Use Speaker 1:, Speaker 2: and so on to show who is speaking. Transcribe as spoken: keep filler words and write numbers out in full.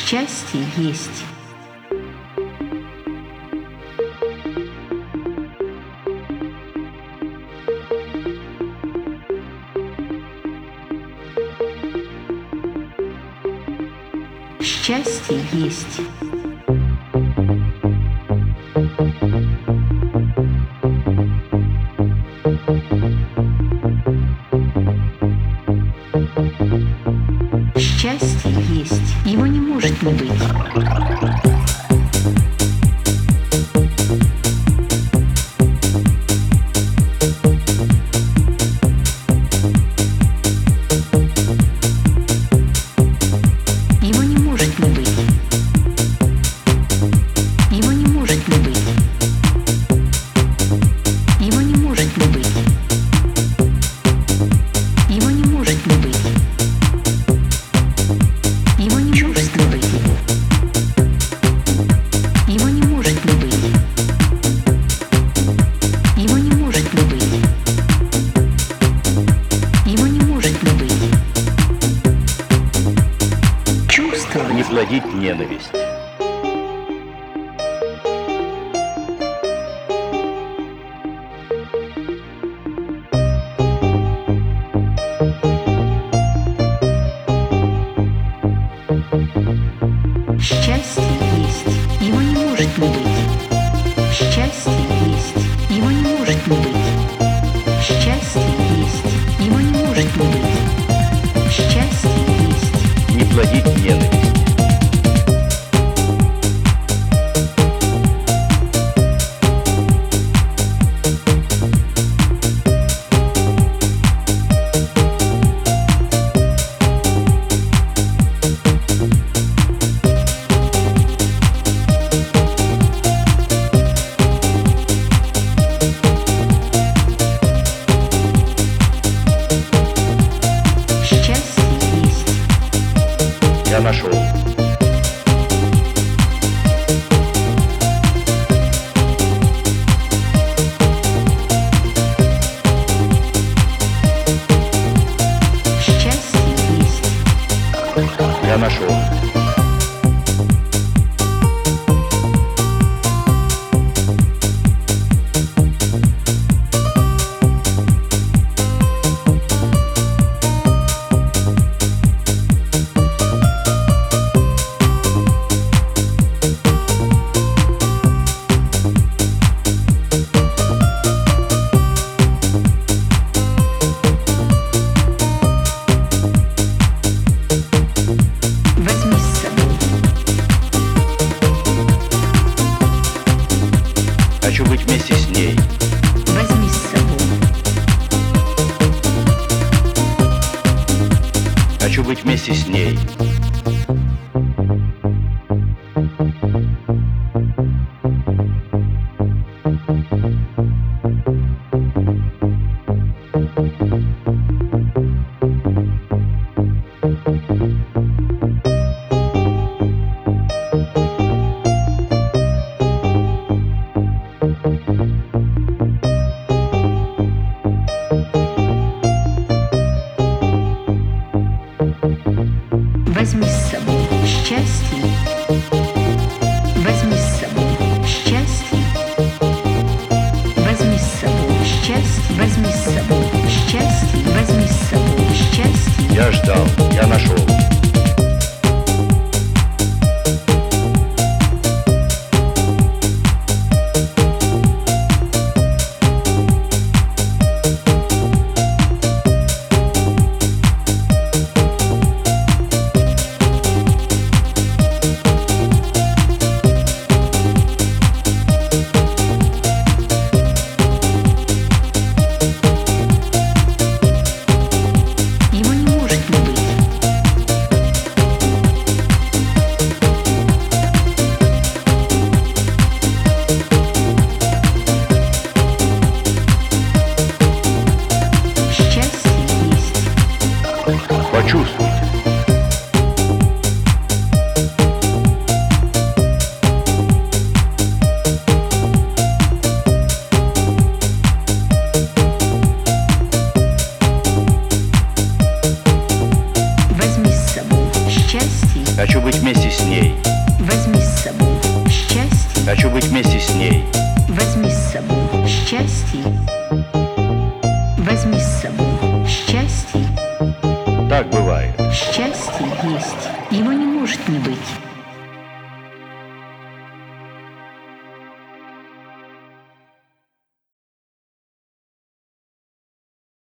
Speaker 1: Счастье есть. Счастье есть. Счастье есть. Его не может не быть. Его не может не быть. Его не может не быть. Его не может не быть. Его не может не быть. Его не чувствовать. Его не может не быть. Его не может не быть. Его не может не быть. Чувствовать.
Speaker 2: Не плодить ненависть.
Speaker 1: Счастье есть. Его не может не быть. Счастье есть. Его не может не быть. Счастье есть. Его не может не быть. Счастье есть.
Speaker 2: Не плодить ненависть. Я нашел.
Speaker 1: Счастье есть.
Speaker 2: Я нашел.
Speaker 1: Возьми с собой.
Speaker 2: Хочу быть вместе с ней.
Speaker 1: Возьми с собой.
Speaker 2: Хочу быть вместе с ней.
Speaker 1: Возьми с собой счастье. Возьми с собой счастье. Возьми с собой счастье. Возьми с собой счастье. Возьми с собой счастье.
Speaker 2: Я ждал. Я нашел.
Speaker 1: Его не может не быть.
Speaker 2: быть вместе с ней.
Speaker 1: Возьми с собой счастье.
Speaker 2: Хочу быть вместе с ней.
Speaker 1: Возьми с собой счастье. Возьми с собой счастье.
Speaker 2: Так бывает.
Speaker 1: Счастье есть